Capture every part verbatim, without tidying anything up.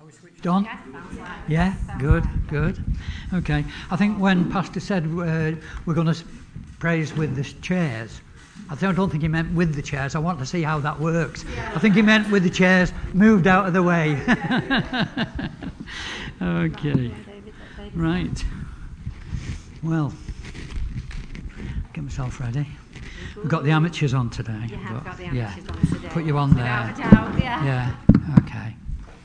Are we switched on? Yeah, good, good. Okay. I think when Pastor said uh, we're going to praise with the chairs, I don't think he meant with the chairs. I want to see how that works. I think he meant with the chairs moved out of the way. Okay. Right. Well, get myself ready. We've got the amateurs on today. You have but, got the amateurs yeah, on today. put you on there. Without a doubt, yeah. Yeah, okay.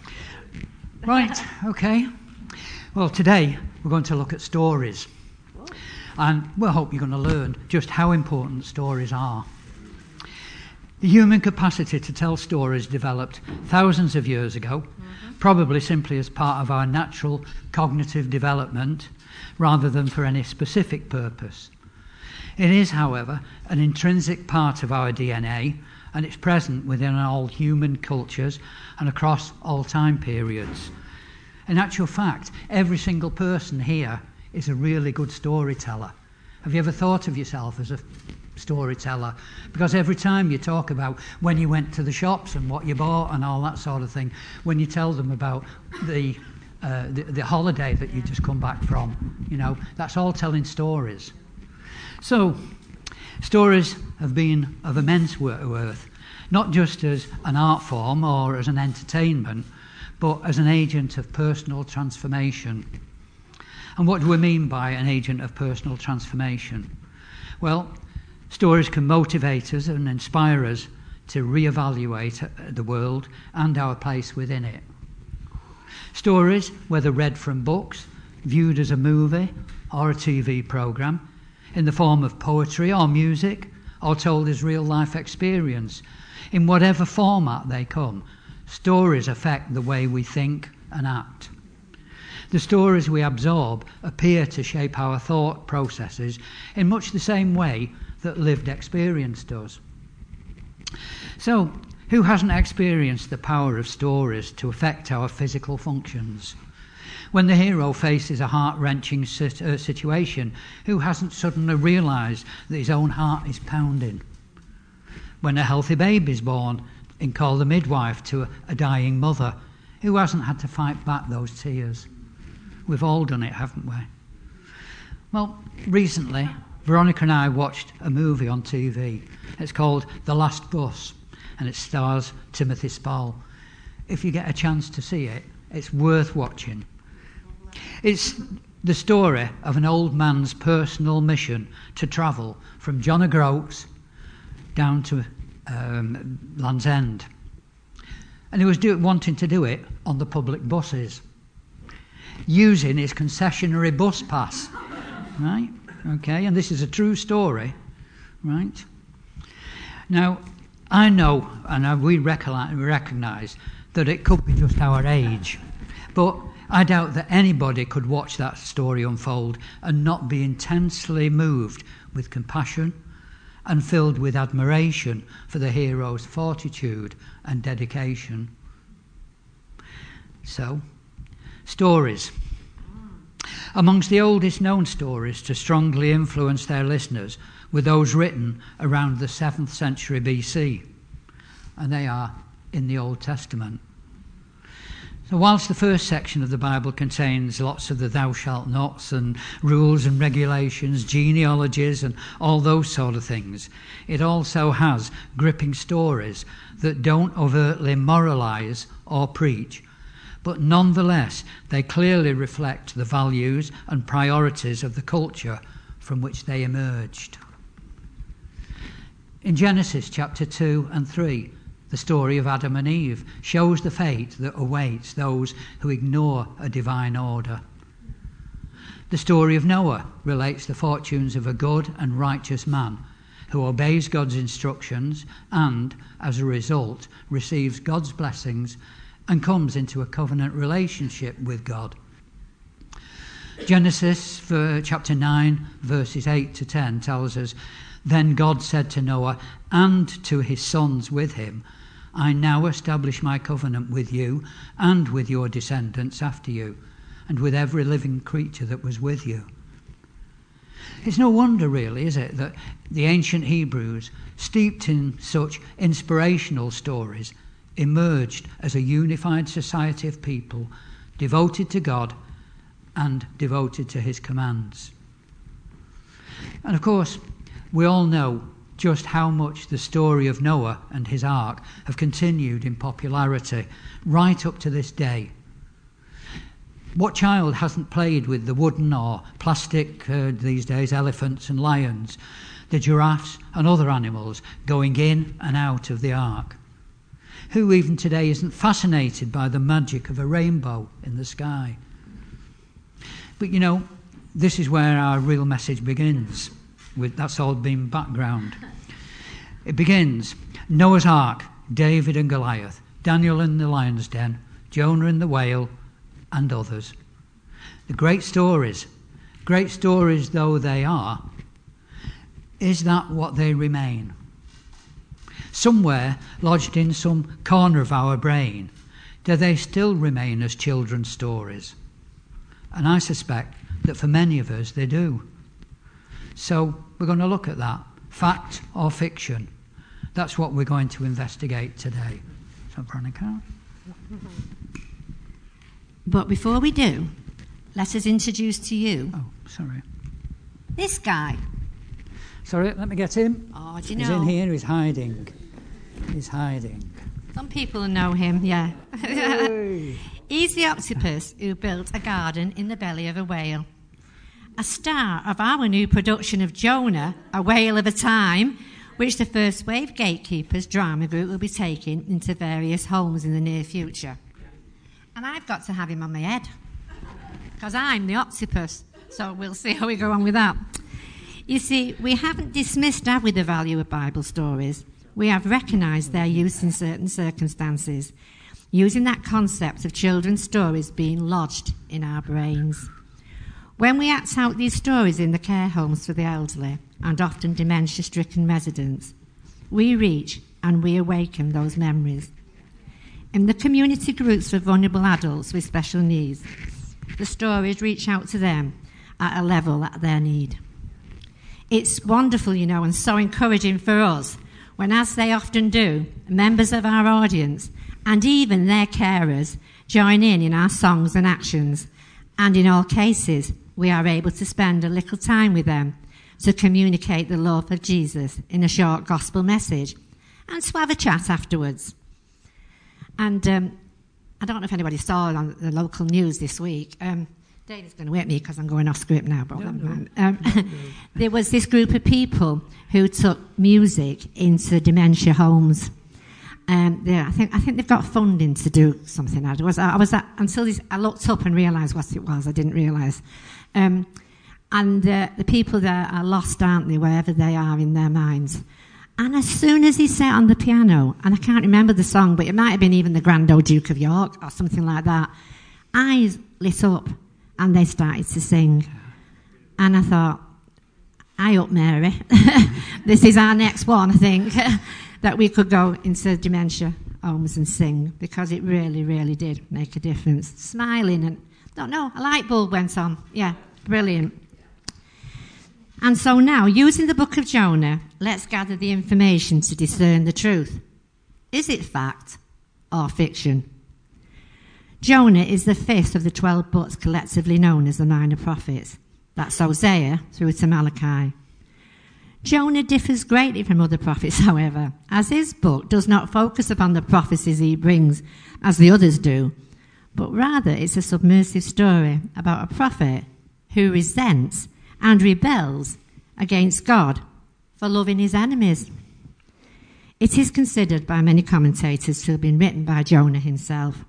Right, okay. Well, today we're going to look at stories. And we hope you're going to learn just how important stories are. The human capacity to tell stories developed thousands of years ago, mm-hmm. probably simply as part of our natural cognitive development, rather than for any specific purpose. It is, however, an intrinsic part of our D N A, and it's present within all human cultures and across all time periods. In actual fact, every single person here is a really good storyteller. Have you ever thought of yourself as a storyteller? Because every time you talk about when you went to the shops and what you bought and all that sort of thing, when you tell them about the uh, the, the holiday that you just come back from, you know, that's all telling stories. So, stories have been of immense worth, not just as an art form or as an entertainment, but as an agent of personal transformation. And what do we mean by an agent of personal transformation? Well, stories can motivate us and inspire us to reevaluate the world and our place within it. Stories, whether read from books, viewed as a movie or a T V programme, in the form of poetry or music, or told as real-life experience, in whatever format they come, stories affect the way we think and act. The stories we absorb appear to shape our thought processes in much the same way that lived experience does. So, who hasn't experienced the power of stories to affect our physical functions? When the hero faces a heart-wrenching sit- uh, situation, who hasn't suddenly realised that his own heart is pounding? When a healthy baby is born and call the midwife to a, a dying mother, who hasn't had to fight back those tears? We've all done it, haven't we? Well, recently, Veronica and I watched a movie on T V. It's called The Last Bus, and it stars Timothy Spall. If you get a chance to see it, it's worth watching. It's the story of an old man's personal mission to travel from John O'Groats down to um, Land's End. And he was do- wanting to do it on the public buses, using his concessionary bus pass, right? Okay, and this is a true story, right? Now, I know, and we recognise that it could be just our age, but I doubt that anybody could watch that story unfold and not be intensely moved with compassion and filled with admiration for the hero's fortitude and dedication. So, stories. Amongst the oldest known stories to strongly influence their listeners were those written around the seventh century B C, and they are in the Old Testament. So whilst the first section of the Bible contains lots of the thou shalt nots and rules and regulations, genealogies and all those sort of things, it also has gripping stories that don't overtly moralise or preach, but nonetheless they clearly reflect the values and priorities of the culture from which they emerged. In Genesis chapter two and three, the story of Adam and Eve shows the fate that awaits those who ignore a divine order. The story of Noah relates the fortunes of a good and righteous man who obeys God's instructions and, as a result, receives God's blessings and comes into a covenant relationship with God. Genesis chapter nine, verses eight to ten tells us, "Then God said to Noah and to his sons with him, I now establish my covenant with you and with your descendants after you, and with every living creature that was with you." It's no wonder, really, is it, that the ancient Hebrews, steeped in such inspirational stories, emerged as a unified society of people devoted to God and devoted to his commands. And of course, we all know just how much the story of Noah and his ark have continued in popularity right up to this day. What child hasn't played with the wooden or plastic, uh, these days, elephants and lions, the giraffes and other animals going in and out of the ark? Who even today isn't fascinated by the magic of a rainbow in the sky? But you know, this is where our real message begins. With, that's all been background. It begins, Noah's Ark, David and Goliath, Daniel in the lion's den, Jonah in the whale, and others. The great stories, great stories though they are, is that what they remain? Somewhere, lodged in some corner of our brain, do they still remain as children's stories? And I suspect that for many of us they do. So we're going to look at that. Fact or fiction? That's what we're going to investigate today. So, Veronica? But before we do, let us introduce to you... Oh, sorry. This guy. Sorry, let me get him. Oh, do you he's know? in here, he's hiding. He's hiding. Some people know him, yeah. Hey. He's the octopus who built a garden in the belly of a whale. A star of our new production of Jonah, A Whale of a Time, which the First Wave Gatekeepers drama group will be taking into various homes in the near future. And I've got to have him on my head, because I'm the octopus, so we'll see how we go on with that. You see, we haven't dismissed, have we, the value of Bible stories. We have recognised their use in certain circumstances, using that concept of children's stories being lodged in our brains. When we act out these stories in the care homes for the elderly and often dementia-stricken residents, we reach and we awaken those memories. In the community groups for vulnerable adults with special needs, the stories reach out to them at a level at their need. It's wonderful, you know, and so encouraging for us when, as they often do, members of our audience and even their carers join in in our songs and actions, and in all cases, we are able to spend a little time with them to communicate the love of Jesus in a short gospel message and to have a chat afterwards. And um, I don't know if anybody saw it on the local news this week. Um, Dana's going to whip me because I'm going off script now. But no, no, um, no, no. There was this group of people who took music into dementia homes. Um, I think I think they've got funding to do something. I was I was at, until this, I looked up and realised what it was. I didn't realise. Um, and uh, the people there are lost, aren't they, wherever they are in their minds. And as soon as he sat on the piano, and I can't remember the song, but it might have been even the Grand Old Duke of York or something like that, eyes lit up and they started to sing. And I thought, aye up, Mary. This is our next one, I think, that we could go into dementia homes and sing, because it really, really did make a difference. Smiling and, don't know, a light bulb went on. Yeah, brilliant. And so now, using the book of Jonah, let's gather the information to discern the truth. Is it fact or fiction? Jonah is the fifth of the twelve books collectively known as the Minor Prophets. That's Hosea through to Malachi. Jonah differs greatly from other prophets, however, as his book does not focus upon the prophecies he brings as the others do, but rather it's a submersive story about a prophet who resents and rebels against God for loving his enemies. It is considered by many commentators to have been written by Jonah himself.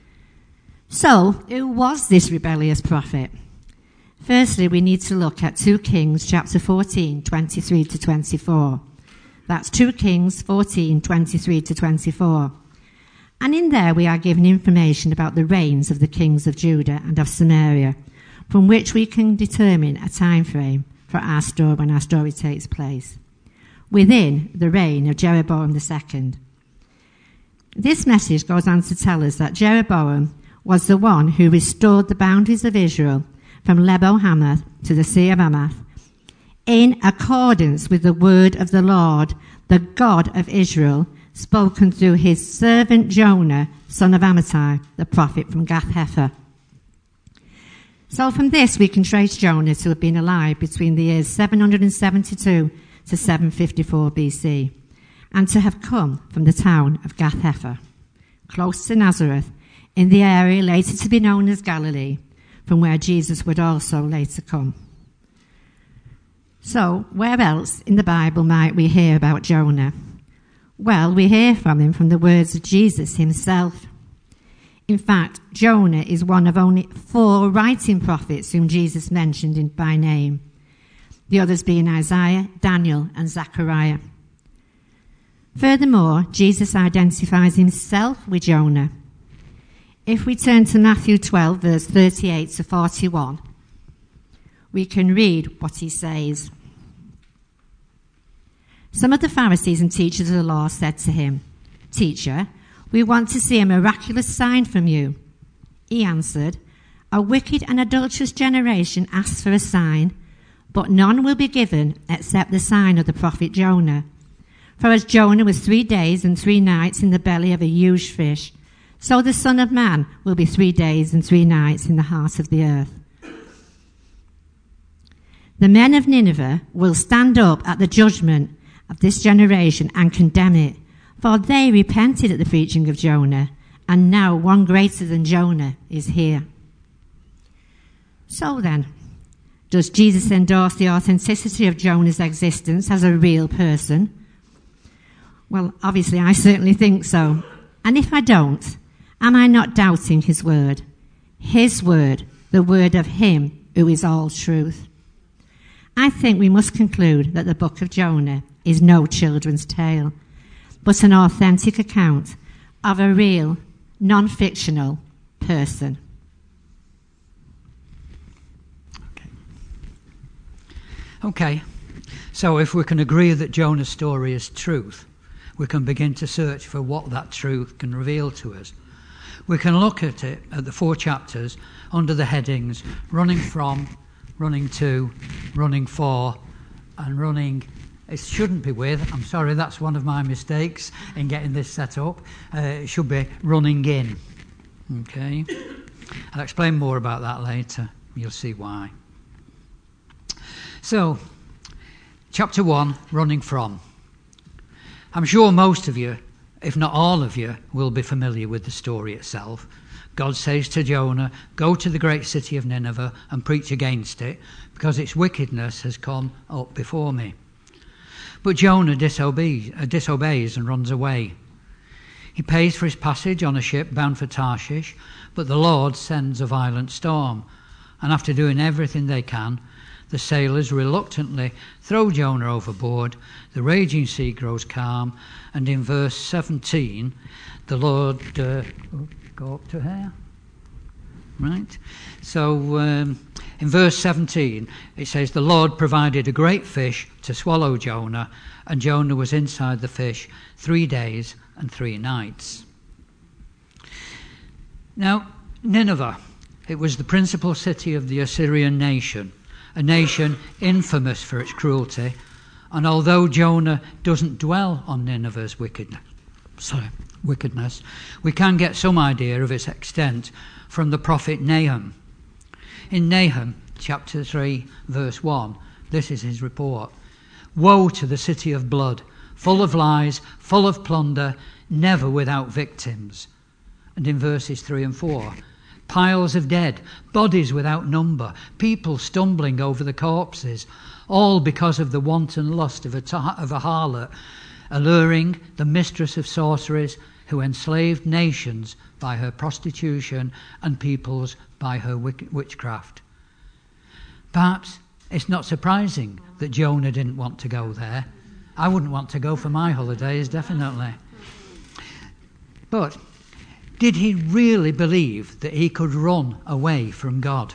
So, who was this rebellious prophet? Firstly, we need to look at Second Kings chapter fourteen, twenty-three to twenty-four. That's Second Kings fourteen, twenty-three to twenty-four. And in there we are given information about the reigns of the kings of Judah and of Samaria, from which we can determine a time frame for our story when our story takes place, within the reign of Jeroboam the second. This message goes on to tell us that Jeroboam was the one who restored the boundaries of Israel from Lebo Hamath to the Sea of Hamath, in accordance with the word of the Lord, the God of Israel, spoken through his servant Jonah, son of Amittai, the prophet from Gath-hepher. So from this we can trace Jonah to have been alive between the years seven hundred seventy-two to seven fifty-four B C, and to have come from the town of Gath-hepher, close to Nazareth, in the area later to be known as Galilee, from where Jesus would also later come. So, where else in the Bible might we hear about Jonah? Well, we hear from him from the words of Jesus himself. In fact, Jonah is one of only four writing prophets whom Jesus mentioned in, by name, the others being Isaiah, Daniel, and Zechariah. Furthermore, Jesus identifies himself with Jonah. If we turn to Matthew twelve, verse thirty-eight to forty-one, we can read what he says. Some of the Pharisees and teachers of the law said to him, "Teacher, we want to see a miraculous sign from you." He answered, "A wicked and adulterous generation asks for a sign, but none will be given except the sign of the prophet Jonah. For as Jonah was three days and three nights in the belly of a huge fish, so the Son of Man will be three days and three nights in the heart of the earth. The men of Nineveh will stand up at the judgment of this generation and condemn it, for they repented at the preaching of Jonah, and now one greater than Jonah is here." So then, does Jesus endorse the authenticity of Jonah's existence as a real person? Well, obviously I certainly think so. And if I don't, am I not doubting his word? His word, the word of him who is all truth. I think we must conclude that the book of Jonah is no children's tale, but an authentic account of a real, non-fictional person. Okay. Okay. So if we can agree that Jonah's story is truth, we can begin to search for what that truth can reveal to us. We can look at it at the four chapters under the headings running from, running to, running for, and running. It shouldn't be with. I'm sorry, that's one of my mistakes in getting this set up. Uh, it should be running in. Okay? I'll explain more about that later. You'll see why. So, chapter one, running from. I'm sure most of you, if not all of you, will be familiar with the story itself. God says to Jonah, "Go to the great city of Nineveh and preach against it, because its wickedness has come up before me." But Jonah disobeys, uh, disobeys and runs away. He pays for his passage on a ship bound for Tarshish, but the Lord sends a violent storm, and after doing everything they can, the sailors reluctantly throw Jonah overboard. The raging sea grows calm, and in verse seventeen, the Lord... Uh, oh, go up to here. Right? So um, in verse seventeen, it says, "The Lord provided a great fish to swallow Jonah, and Jonah was inside the fish three days and three nights." Now, Nineveh, it was the principal city of the Assyrian nation, a nation infamous for its cruelty, and although Jonah doesn't dwell on Nineveh's wickedness, sorry, wickedness, we can get some idea of its extent from the prophet Nahum. In Nahum chapter three, verse one, this is his report. "Woe to the city of blood, full of lies, full of plunder, never without victims." And in verses three and four, "Piles of dead, bodies without number, people stumbling over the corpses, all because of the wanton lust of a, ta- of a harlot, alluring the mistress of sorceries, who enslaved nations by her prostitution and peoples by her witchcraft." Perhaps it's not surprising that Jonah didn't want to go there. I wouldn't want to go for my holidays, definitely. But did he really believe that he could run away from God?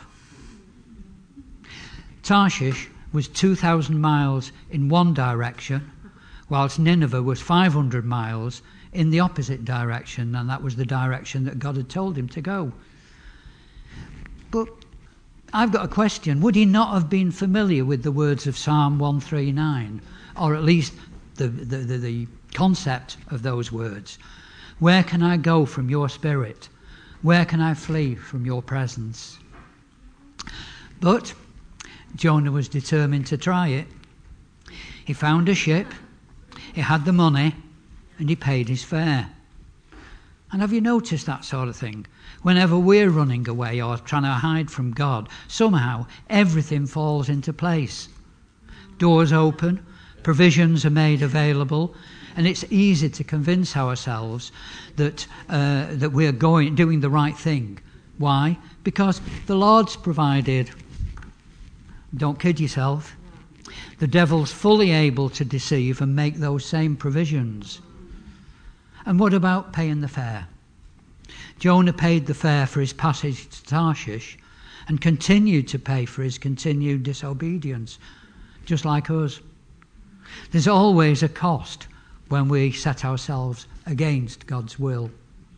Tarshish was two thousand miles in one direction, whilst Nineveh was five hundred miles in the opposite direction, and that was the direction that God had told him to go. But I've got a question. Would he not have been familiar with the words of Psalm one thirty-nine, or at least the, the, the, the concept of those words. Where can I go from your spirit? Where can I flee from your presence? But Jonah was determined to try it. He found a ship, he had the money, and he paid his fare. And have you noticed that sort of thing? Whenever we're running away or trying to hide from God, somehow everything falls into place. Doors open, provisions are made available, and it's easy to convince ourselves that uh, that we're going doing the right thing. Why? Because the Lord's provided. Don't kid yourself. The devil's fully able to deceive and make those same provisions. And what about paying the fare? Jonah paid the fare for his passage to Tarshish and continued to pay for his continued disobedience, just like us. There's always a cost when we set ourselves against God's will.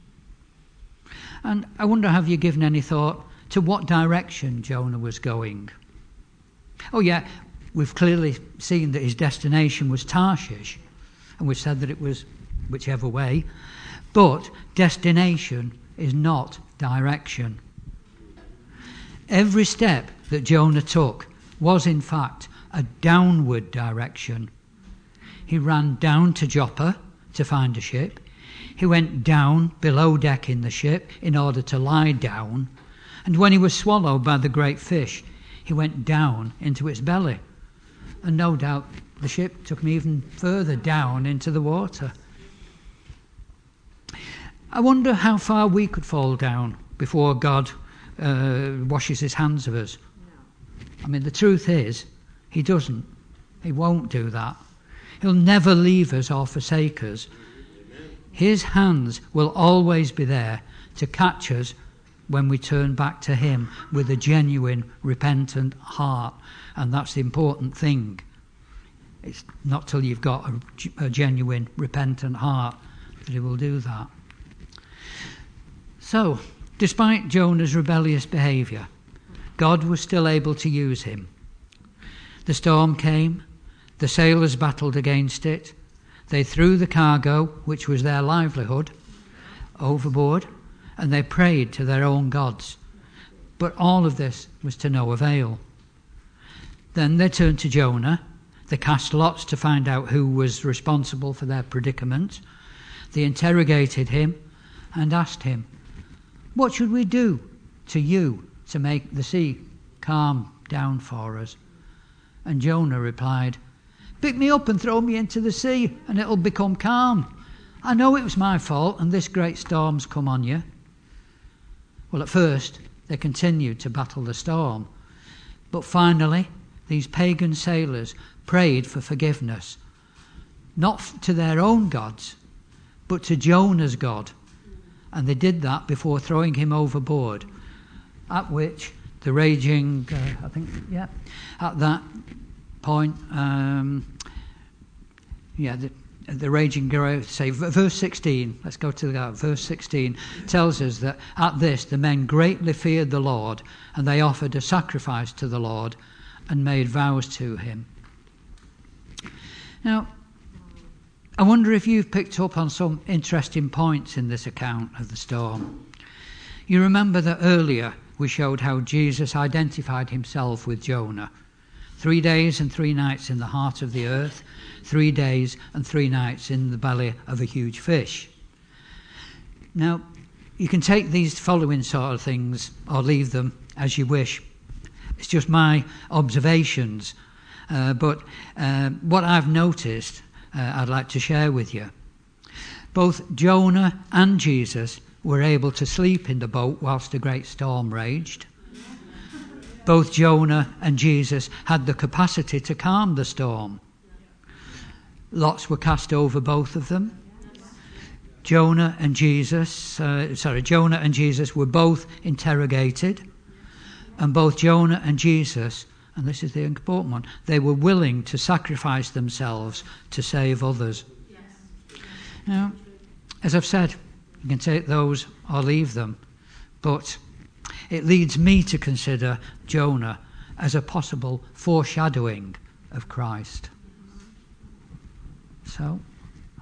And I wonder, have you given any thought to what direction Jonah was going? Oh yeah, we've clearly seen that his destination was Tarshish, and we've said that it was whichever way, but destination is not direction. Every step that Jonah took was in fact a downward direction. He ran down to Joppa to find a ship. He went down below deck in the ship in order to lie down, and when he was swallowed by the great fish, he went down into its belly. And no doubt the ship took him even further down into the water. I wonder how far we could fall down before God uh, washes his hands of us. I mean, the truth is, he doesn't. He won't do that. He'll never leave us or forsake us. His hands will always be there to catch us when we turn back to him with a genuine, repentant heart. And that's the important thing. It's not till you've got a, a genuine, repentant heart that he will do that. So, despite Jonah's rebellious behaviour, God was still able to use him. The storm came, the sailors battled against it, they threw the cargo, which was their livelihood, overboard, and they prayed to their own gods. But all of this was to no avail. Then they turned to Jonah, they cast lots to find out who was responsible for their predicament, they interrogated him and asked him, "What should we do to you to make the sea calm down for us?" And Jonah replied, "Pick me up and throw me into the sea, and it'll become calm. I know it was my fault, and this great storm's come on you." Well, at first, they continued to battle the storm. But finally, these pagan sailors prayed for forgiveness, not to their own gods, but to Jonah's God. And they did that before throwing him overboard, at which the raging, uh, I think, yeah, at that point, um, yeah, the, the raging, say, verse sixteen, let's go to that, verse sixteen, tells us that at this the men greatly feared the Lord, and they offered a sacrifice to the Lord and made vows to him. Now, I wonder if you've picked up on some interesting points in this account of the storm. You remember that earlier we showed how Jesus identified himself with Jonah. Three days and three nights in the heart of the earth, three days and three nights in the belly of a huge fish. Now, you can take these following sort of things or leave them as you wish. It's just my observations. Uh, but uh, what I've noticed, uh, I'd like to share with you. Both Jonah and Jesus were able to sleep in the boat whilst a great storm raged. Both Jonah and Jesus had the capacity to calm the storm. Lots were cast over both of them. Jonah and Jesus, uh, sorry, Jonah and Jesus were both interrogated, and both Jonah and Jesus, and this is the important one, they were willing to sacrifice themselves to save others. Yes. Now, as I've said, you can take those or leave them, but it leads me to consider Jonah as a possible foreshadowing of Christ. So,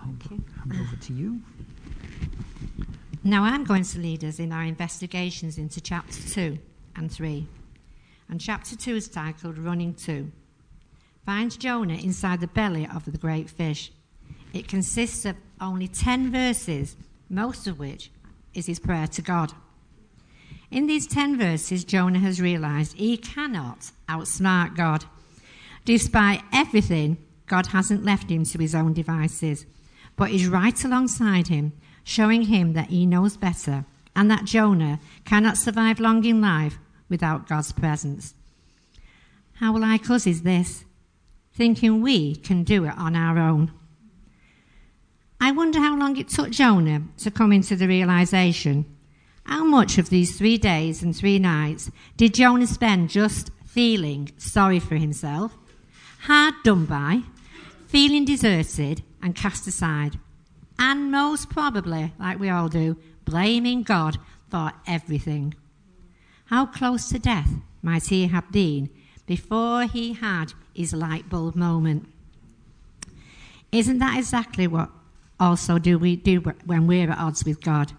I'll hand over to you. Now I'm going to lead us in our investigations into chapter two and three. And chapter two is titled Running To. Finds Jonah inside the belly of the great fish. It consists of only ten verses, most of which is his prayer to God. In these ten verses, Jonah has realised he cannot outsmart God. Despite everything, God hasn't left him to his own devices, but is right alongside him, showing him that he knows better and that Jonah cannot survive long in life without God's presence. How like us is this, thinking we can do it on our own? I wonder how long it took Jonah to come into the realisation. How much of these three days and three nights did Jonah spend just feeling sorry for himself, hard done by, feeling deserted and cast aside, and most probably, like we all do, blaming God for everything? How close to death might he have been before he had his light bulb moment? Isn't that exactly what also do we do when we're at odds with God?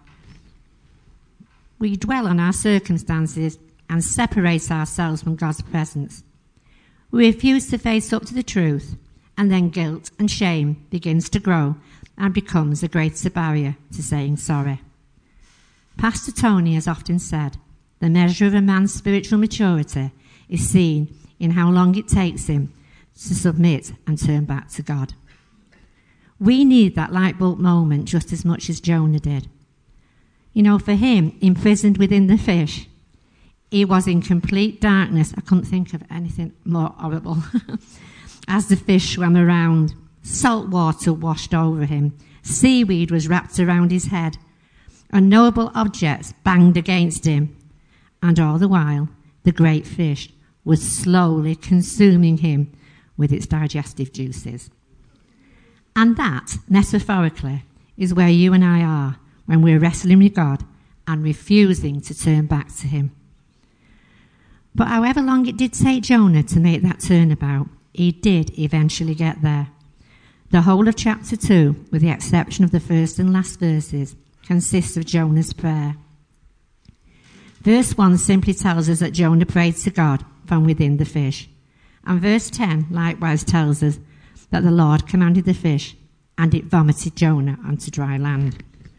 We dwell on our circumstances and separate ourselves from God's presence. We refuse to face up to the truth, and then guilt and shame begins to grow and becomes a greater barrier to saying sorry. Pastor Tony has often said, the measure of a man's spiritual maturity is seen in how long it takes him to submit and turn back to God. We need that light bulb moment just as much as Jonah did. You know, for him, imprisoned within the fish, he was in complete darkness. I couldn't think of anything more horrible. As the fish swam around, salt water washed over him, seaweed was wrapped around his head, unknowable objects banged against him, and all the while, the great fish was slowly consuming him with its digestive juices. And that, metaphorically, is where you and I are when we're wrestling with God and refusing to turn back to him. But however long it did take Jonah to make that turnabout, he did eventually get there. The whole of chapter two, with the exception of the first and last verses, consists of Jonah's prayer. Verse one simply tells us that Jonah prayed to God from within the fish. And verse ten likewise tells us that the Lord commanded the fish, and it vomited Jonah onto dry land.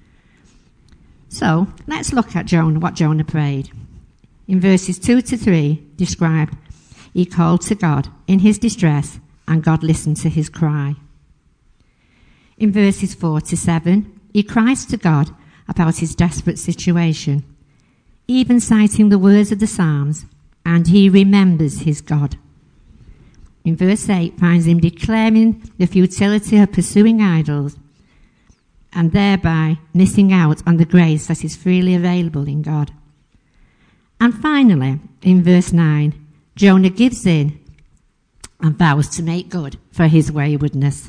So, let's look at Jonah, what Jonah prayed. In verses two to three, described, he called to God in his distress, and God listened to his cry. In verses four to seven, he cries to God about his desperate situation, even citing the words of the Psalms, and he remembers his God. In verse eight, finds him declaring the futility of pursuing idols, and thereby missing out on the grace that is freely available in God. And finally, in verse nine, Jonah gives in and vows to make good for his waywardness.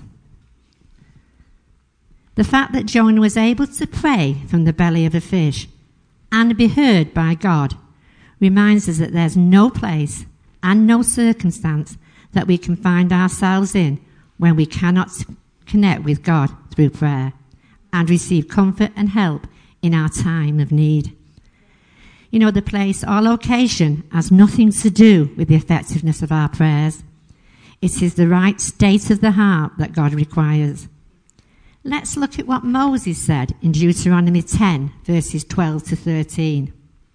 The fact that Jonah was able to pray from the belly of a fish and be heard by God reminds us that there's no place and no circumstance that we can find ourselves in when we cannot connect with God through prayer and receive comfort and help in our time of need. You know, the place or location has nothing to do with the effectiveness of our prayers. It is the right state of the heart that God requires. Let's look at what Moses said in Deuteronomy ten, verses twelve to thirteen.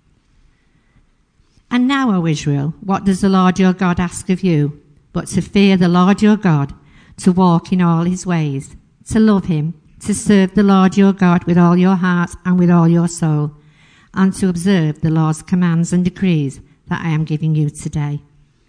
And now, O Israel, what does the Lord your God ask of you, but to fear the Lord your God, to walk in all his ways, to love him, to serve the Lord your God with all your heart and with all your soul, and to observe the Lord's commands and decrees that I am giving you today.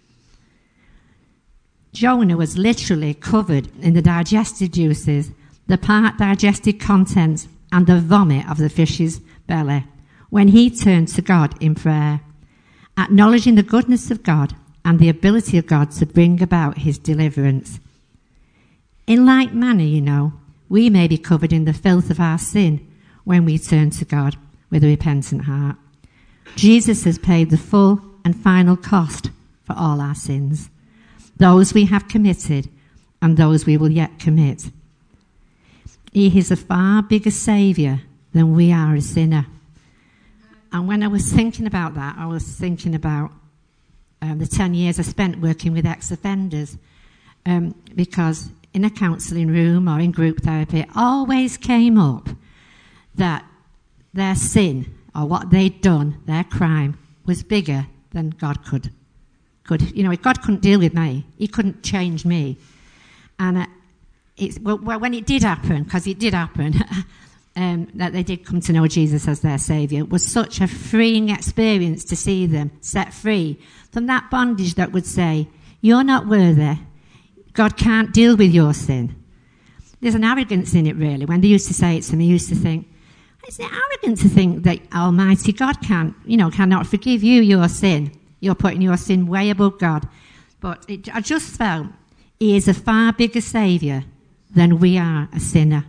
Jonah was literally covered in the digestive juices, the part digested contents, and the vomit of the fish's belly when he turned to God in prayer, acknowledging the goodness of God and the ability of God to bring about his deliverance. In like manner, you know, we may be covered in the filth of our sin when we turn to God with a repentant heart. Jesus has paid the full and final cost for all our sins, those we have committed and those we will yet commit. He is a far bigger saviour than we are a sinner. And when I was thinking about that, I was thinking about um, the ten years I spent working with ex-offenders, um, because in a counselling room or in group therapy, it always came up that their sin or what they'd done, their crime, was bigger than God could. Could you know? If God couldn't deal with me, He couldn't change me. And uh, it's well, well, when it did happen, because it did happen, um, that they did come to know Jesus as their saviour, it was such a freeing experience to see them set free from that bondage that would say, "You're not worthy. God can't deal with your sin." There's an arrogance in it, really. When they used to say it to me, I used to think, is it arrogant to think that Almighty God can, you know, cannot forgive you your sin? You're putting your sin way above God. But it, I just felt He is a far bigger saviour than we are a sinner.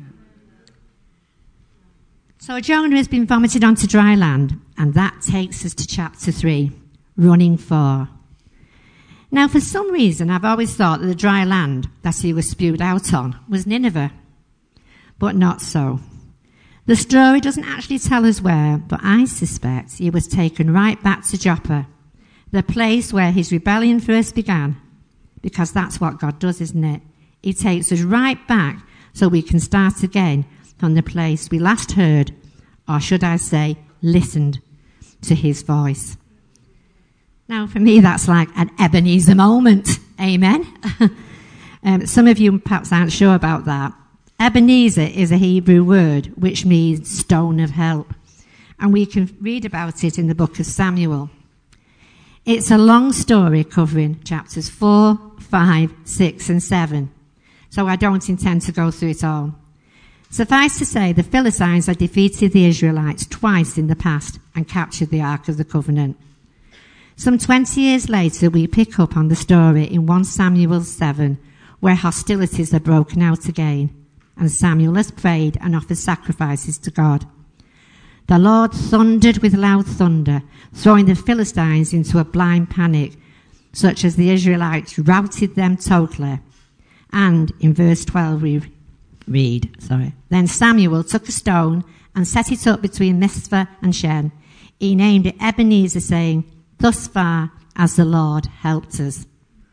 So Jonah has been vomited onto dry land, and that takes us to chapter three, running for. Now, for some reason, I've always thought that the dry land that he was spewed out on was Nineveh, but not so. The story doesn't actually tell us where, but I suspect he was taken right back to Joppa, the place where his rebellion first began, because that's what God does, isn't it? He takes us right back so we can start again from the place we last heard, or should I say, listened to his voice. Now, for me, that's like an Ebenezer moment. Amen? um, some of you perhaps aren't sure about that. Ebenezer is a Hebrew word which means stone of help. And we can read about it in the book of Samuel. It's a long story covering chapters four, five, six, and seven. So I don't intend to go through it all. Suffice to say, the Philistines had defeated the Israelites twice in the past and captured the Ark of the Covenant. Some twenty years later, we pick up on the story in First Samuel seven, where hostilities are broken out again, and Samuel has prayed and offered sacrifices to God. The Lord thundered with loud thunder, throwing the Philistines into a blind panic, such as the Israelites routed them totally. And in verse twelve we read, sorry, then Samuel took a stone and set it up between Mizpah and Shen. He named it Ebenezer, saying, "Thus far as the Lord helped us."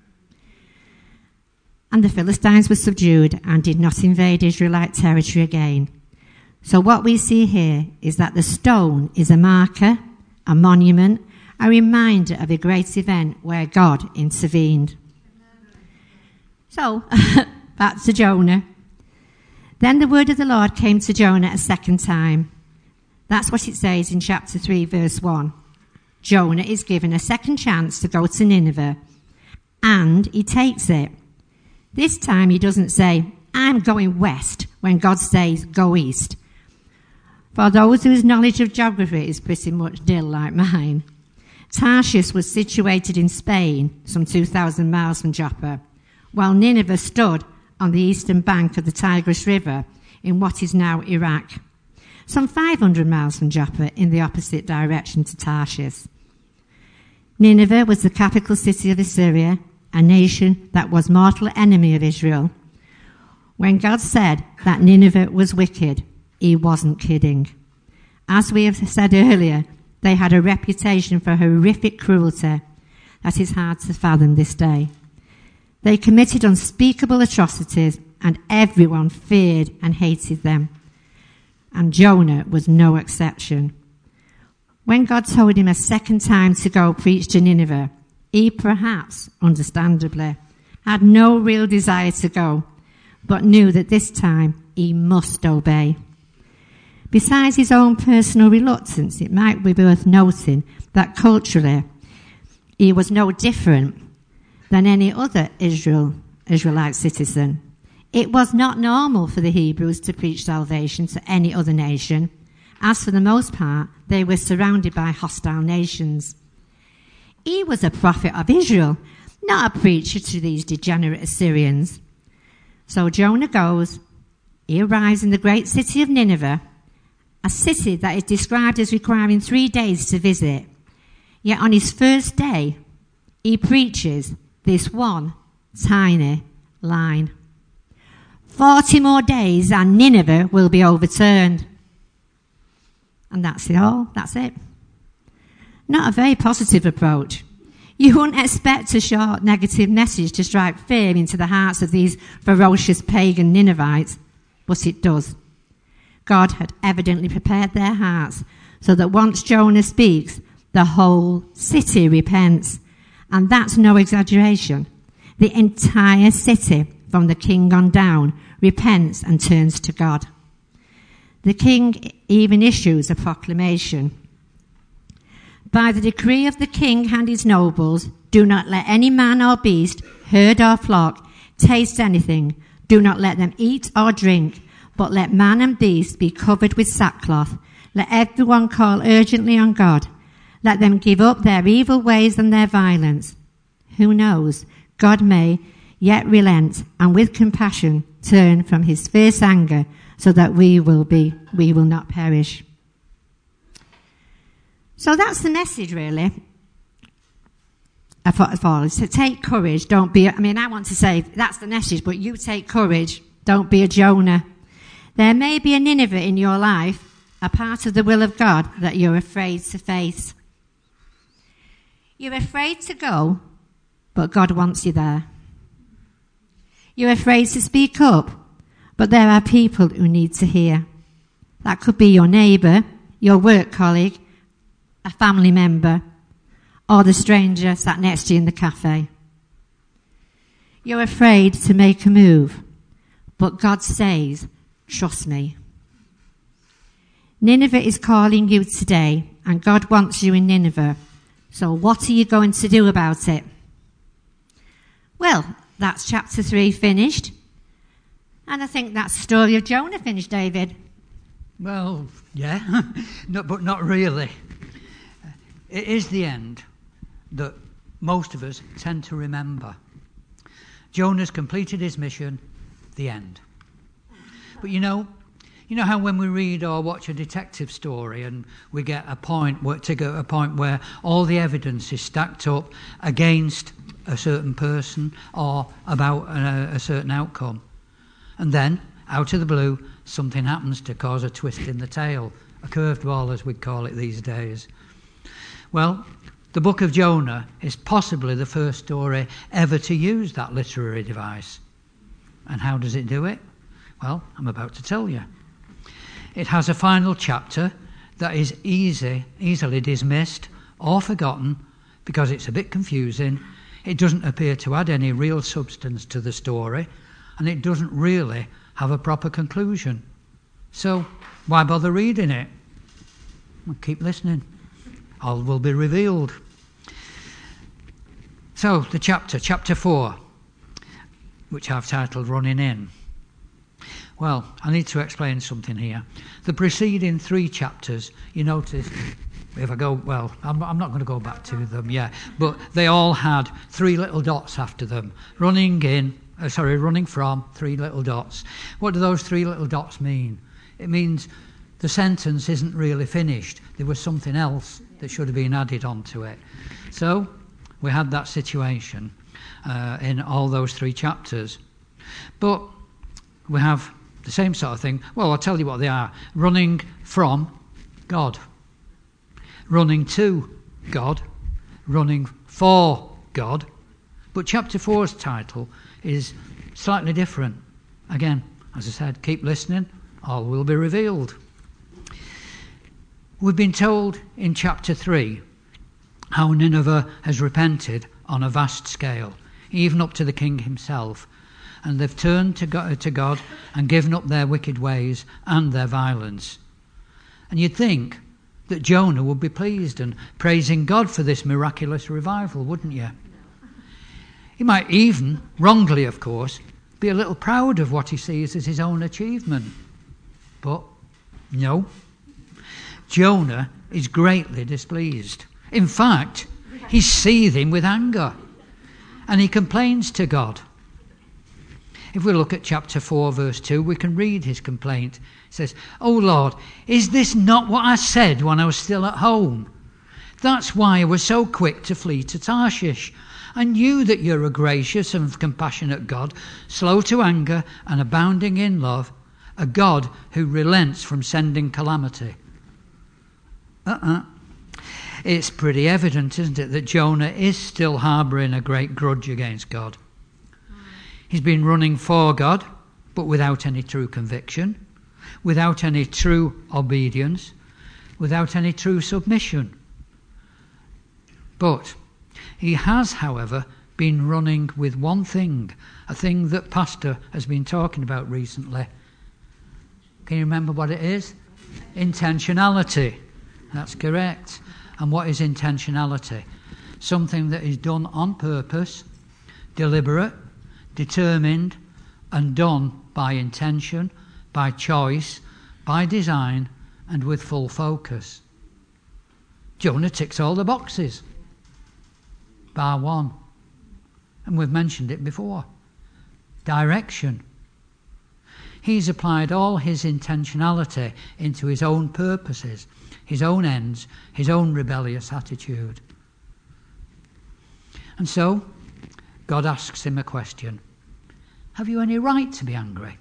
And the Philistines were subdued and did not invade Israelite territory again. So what we see here is that the stone is a marker, a monument, a reminder of a great event where God intervened. So, back to Jonah. Then the word of the Lord came to Jonah a second time. That's what it says in chapter three, verse one. Jonah is given a second chance to go to Nineveh, and he takes it. This time he doesn't say, "I'm going west," when God says, "Go east." For those whose knowledge of geography is pretty much nil like mine, Tarshish was situated in Spain, some two thousand miles from Joppa, while Nineveh stood on the eastern bank of the Tigris River in what is now Iraq, some five hundred miles from Joppa in the opposite direction to Tarshish. Nineveh was the capital city of Assyria, a nation that was mortal enemy of Israel. When God said that Nineveh was wicked, he wasn't kidding. As we have said earlier, they had a reputation for horrific cruelty that is hard to fathom this day. They committed unspeakable atrocities, and everyone feared and hated them. And Jonah was no exception. When God told him a second time to go preach to Nineveh, he perhaps, understandably, had no real desire to go, but knew that this time he must obey. Besides his own personal reluctance, it might be worth noting that culturally he was no different than any other Israel, Israelite citizen. It was not normal for the Hebrews to preach salvation to any other nation, as for the most part they were surrounded by hostile nations. He was a prophet of Israel, not a preacher to these degenerate Assyrians. So Jonah goes. He arrives in the great city of Nineveh, a city that is described as requiring three days to visit. Yet on his first day, he preaches this one tiny line. Forty more days and Nineveh will be overturned. And that's it all. That's it. Not a very positive approach. You wouldn't expect a short negative message to strike fear into the hearts of these ferocious pagan Ninevites, but it does. God had evidently prepared their hearts so that once Jonah speaks, the whole city repents. And that's no exaggeration. The entire city, from the king on down, repents and turns to God. The king even issues a proclamation. By the decree of the king and his nobles, do not let any man or beast, herd or flock, taste anything. Do not let them eat or drink, but let man and beast be covered with sackcloth. Let everyone call urgently on God. Let them give up their evil ways and their violence. Who knows? God may yet relent and with compassion turn from his fierce anger so that we will be, we will not perish. So that's the message, really. I thought, so take courage, don't be, I mean, I want to say that's the message, but you take courage, don't be a Jonah. There may be a Nineveh in your life, a part of the will of God that you're afraid to face. You're afraid to go, but God wants you there. You're afraid to speak up, but there are people who need to hear. That could be your neighbour, your work colleague, a family member, or the stranger sat next to you in the cafe. You're afraid to make a move, but God says, trust me. Nineveh is calling you today, and God wants you in Nineveh. So what are you going to do about it? Well, that's chapter three finished. And I think that's the story of Jonah finished, David. Well, yeah, no, but not really. It is the end that most of us tend to remember. Jonah's completed his mission, the end. But you know, you know how when we read or watch a detective story and we get a point where, to get a point where all the evidence is stacked up against a certain person or about a, a certain outcome, and then out of the blue something happens to cause a twist in the tale, a curveball as we'd call it these days. Well, the book of Jonah is possibly the first story ever to use that literary device. And how does it do it? Well, I'm about to tell you. It has a final chapter that is easy, easily dismissed or forgotten because it's a bit confusing. It doesn't appear to add any real substance to the story, and it doesn't really have a proper conclusion. So why bother reading it? Well, keep listening. All will be revealed. So the chapter, chapter four, which I've titled Running In. Well, I need to explain something here. The preceding three chapters, you notice, if I go, well, I'm, I'm not going to go back to them yet, but they all had three little dots after them. Running in, uh, sorry, running from, three little dots. What do those three little dots mean? It means the sentence isn't really finished. There was something else that should have been added onto it. So we had that situation uh, in all those three chapters. But we have the same sort of thing. Well, I'll tell you what they are. Running from God. Running to God. Running for God. But chapter four's title is slightly different. Again, as I said, keep listening. All will be revealed. We've been told in chapter three how Nineveh has repented on a vast scale, even up to the king himself, and they've turned to God, to God and given up their wicked ways and their violence. And you'd think that Jonah would be pleased and praising God for this miraculous revival, wouldn't you? He might even, wrongly of course, be a little proud of what he sees as his own achievement. But no. Jonah is greatly displeased. In fact, he's seething with anger, and he complains to God. If we look at chapter four, verse two, we can read his complaint. It says, "O Lord, is this not what I said when I was still at home? That's why I was so quick to flee to Tarshish. I knew that you're a gracious and compassionate God, slow to anger and abounding in love, a God who relents from sending calamity. Uh-uh. It's pretty evident, isn't it, that Jonah is still harbouring a great grudge against God. He's been running for God, but without any true conviction, without any true obedience, without any true submission. But he has, however, been running with one thing, a thing that Pastor has been talking about recently. Can you remember what it is? Intentionality. That's correct. And what is intentionality? Something that is done on purpose, deliberate, determined, and done by intention, by choice, by design, and with full focus. Jonah ticks all the boxes, bar one. And we've mentioned it before. Direction. He's applied all his intentionality into his own purposes, his own ends, his own rebellious attitude. And so, God asks him a question. Have you any right to be angry?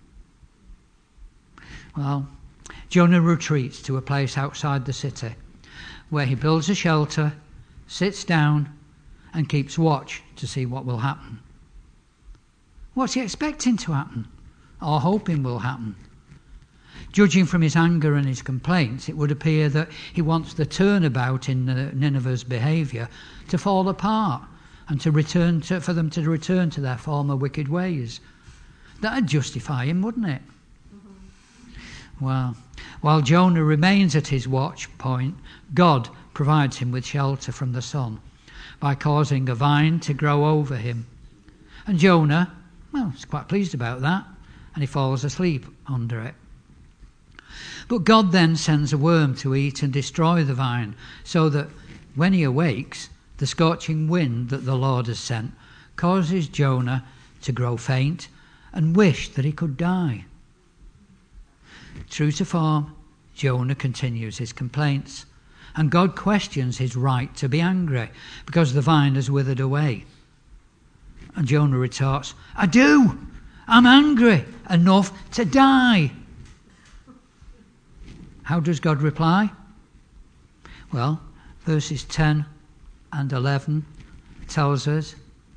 Well, Jonah retreats to a place outside the city, where he builds a shelter, sits down, and keeps watch to see what will happen. What's he expecting to happen, or hoping will happen? Judging from his anger and his complaints, it would appear that he wants the turnabout in Nineveh's behaviour to fall apart and to return to, for them to return to their former wicked ways. That would justify him, wouldn't it? Mm-hmm. Well, while Jonah remains at his watch point, God provides him with shelter from the sun by causing a vine to grow over him. And Jonah, well, is quite pleased about that, and he falls asleep under it. But God then sends a worm to eat and destroy the vine, so that when he awakes, the scorching wind that the Lord has sent causes Jonah to grow faint and wish that he could die. True to form, Jonah continues his complaints, and God questions his right to be angry because the vine has withered away. And Jonah retorts, I do! I'm angry enough to die! How does God reply? Well, verses ten and eleven tells us,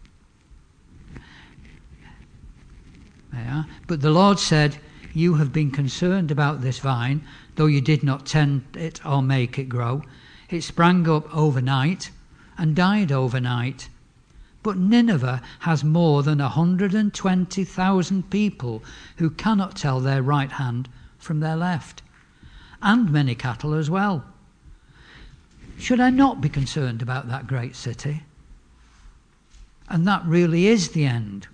yeah, but the Lord said, you have been concerned about this vine, though you did not tend it or make it grow. It sprang up overnight and died overnight. But Nineveh has more than one hundred twenty thousand people who cannot tell their right hand from their left, and many cattle as well. Should I not be concerned about that great city? And that really is the end.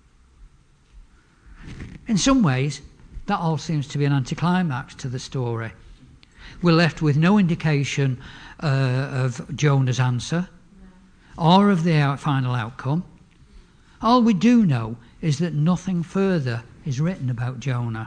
In some ways, that all seems to be an anticlimax to the story. We're left with no indication uh, of Jonah's answer or of the final outcome. All we do know is that nothing further is written about Jonah.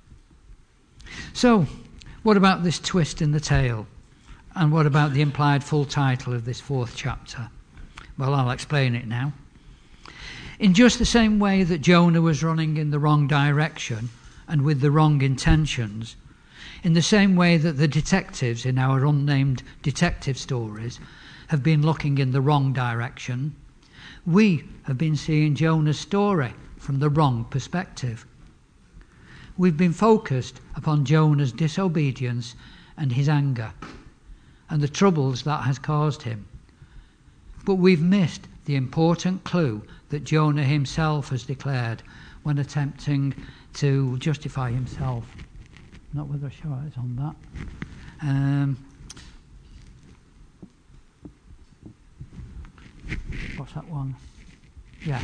So, what about this twist in the tale? And what about the implied full title of this fourth chapter? Well, I'll explain it now. In just the same way that Jonah was running in the wrong direction and with the wrong intentions, in the same way that the detectives in our unnamed detective stories have been looking in the wrong direction, we have been seeing Jonah's story from the wrong perspective. We've been focused upon Jonah's disobedience and his anger and the troubles that has caused him. But we've missed the important clue that Jonah himself has declared when attempting to justify himself. Not whether sure it's on that. Um, what's that one? Yeah.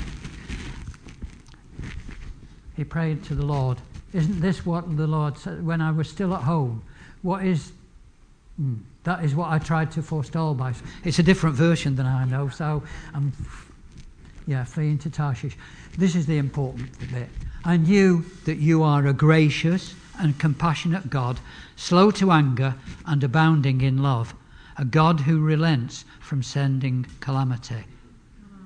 He prayed to the Lord. Isn't this what the Lord said when I was still at home? What is... Hmm, that is what I tried to forestall by... It's a different version than I know, so I'm... Yeah, fleeing to Tarshish. This is the important bit. I knew that you are a gracious and compassionate God, slow to anger and abounding in love, a God who relents from sending calamity.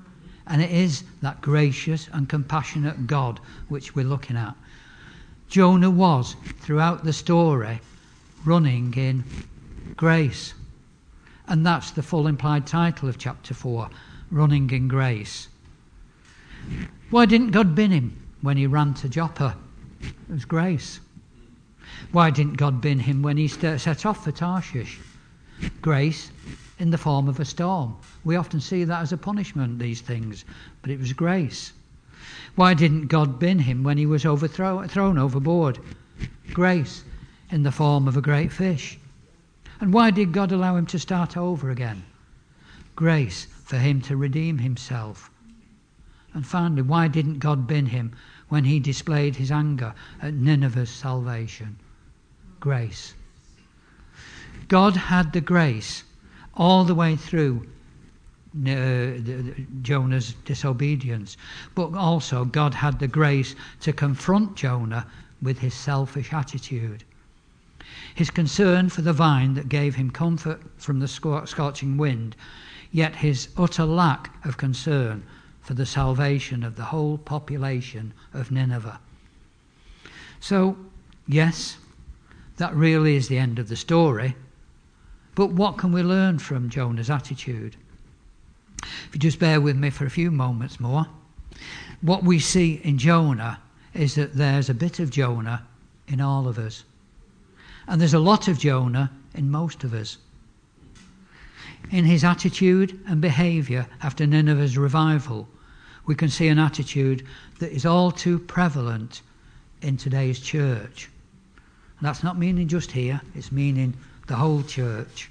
And it is that gracious and compassionate God which we're looking at. Jonah was, throughout the story, running in grace. And that's the full implied title of chapter four, Running in Grace. Why didn't God bin him when he ran to Joppa? It was grace. Why didn't God bin him when he set off for Tarshish? Grace in the form of a storm. We often see that as a punishment, these things, but it was grace. Why didn't God bin him when he was overthrown thrown overboard? Grace in the form of a great fish. And why did God allow him to start over again? Grace for him to redeem himself. And finally, why didn't God bin him when he displayed his anger at Nineveh's salvation? Grace. God had the grace all the way through uh, Jonah's disobedience, but also God had the grace to confront Jonah with his selfish attitude. His concern for the vine that gave him comfort from the scorching wind, yet his utter lack of concern for the salvation of the whole population of Nineveh. So, yes, that really is the end of the story. But what can we learn from Jonah's attitude? If you just bear with me for a few moments more. What we see in Jonah is that there's a bit of Jonah in all of us. And there's a lot of Jonah in most of us. In his attitude and behaviour after Nineveh's revival, we can see an attitude that is all too prevalent in today's church. And that's not meaning just here, it's meaning the whole church.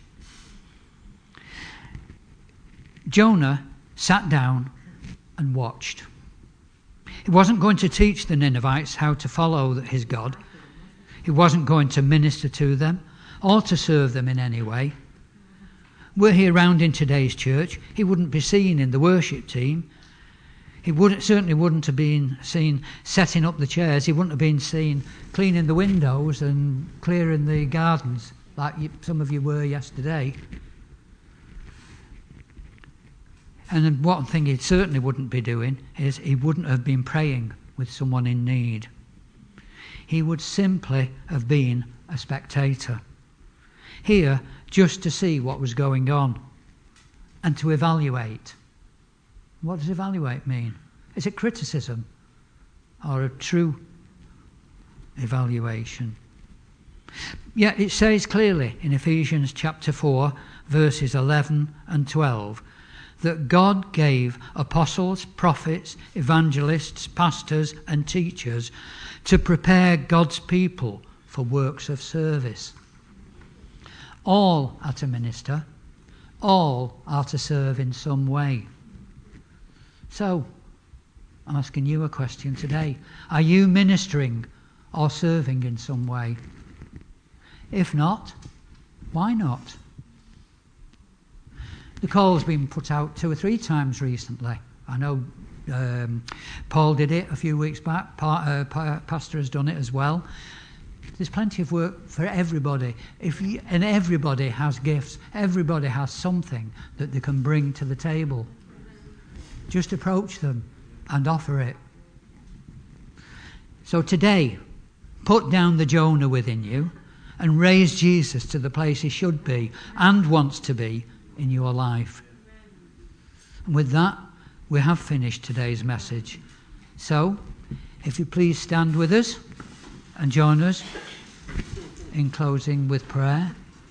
Jonah sat down and watched. He wasn't going to teach the Ninevites how to follow his God. He wasn't going to minister to them or to serve them in any way. Were he around in today's church, he wouldn't be seen in the worship team. He wouldn't, certainly wouldn't have been seen setting up the chairs. He wouldn't have been seen cleaning the windows and clearing the gardens like you, some of you were yesterday. And one thing he certainly wouldn't be doing is he wouldn't have been praying with someone in need. He would simply have been a spectator, here just to see what was going on and to evaluate. What does evaluate mean? Is it criticism or a true evaluation? Yet it says clearly in Ephesians chapter four, verses eleven and twelve, that God gave apostles, prophets, evangelists, pastors and teachers to prepare God's people for works of service. All are to minister, all are to serve in some way. So, I'm asking you a question today. Are you ministering or serving in some way? If not, why not? The call's been put out two or three times recently. I know um, Paul did it a few weeks back. Pa- uh, pa- Pastor has done it as well. There's plenty of work for everybody. If you, and everybody has gifts. Everybody has something that they can bring to the table. Just approach them and offer it. So today, put down the Jonah within you and raise Jesus to the place he should be and wants to be in your life. And with that, we have finished today's message. So, if you please stand with us and join us in closing with prayer.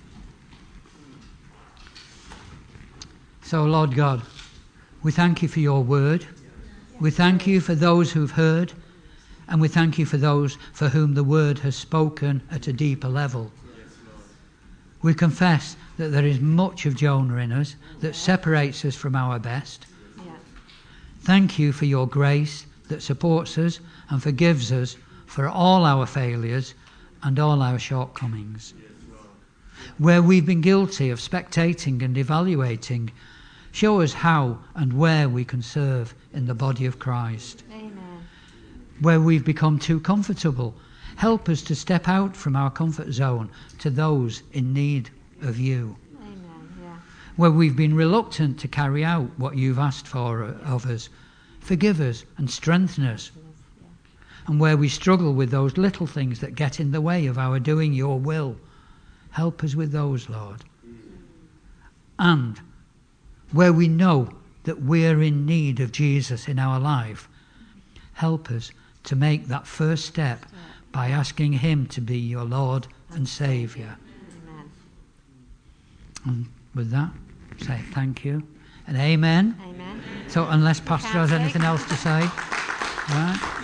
So, Lord God, we thank you for your word. We thank you for those who've heard, and we thank you for those for whom the word has spoken at a deeper level. We confess that there is much of Jonah in us that separates us from our best. Yeah. Thank you for your grace that supports us and forgives us for all our failures and all our shortcomings. Where we've been guilty of spectating and evaluating, show us how and where we can serve in the body of Christ. Amen. Where we've become too comfortable, help us to step out from our comfort zone to those in need of you. Amen. Yeah. where we've been reluctant to carry out what you've asked for of us. Forgive us and strengthen us. And where we struggle with those little things that get in the way of our doing your will, help us with those, Lord. And where we know that we're in need of Jesus in our life, help us to make that first step by asking him to be your Lord and Saviour. Amen. And with that, say thank you and amen. Amen. So unless Pastor has Can't anything take. else to say, right?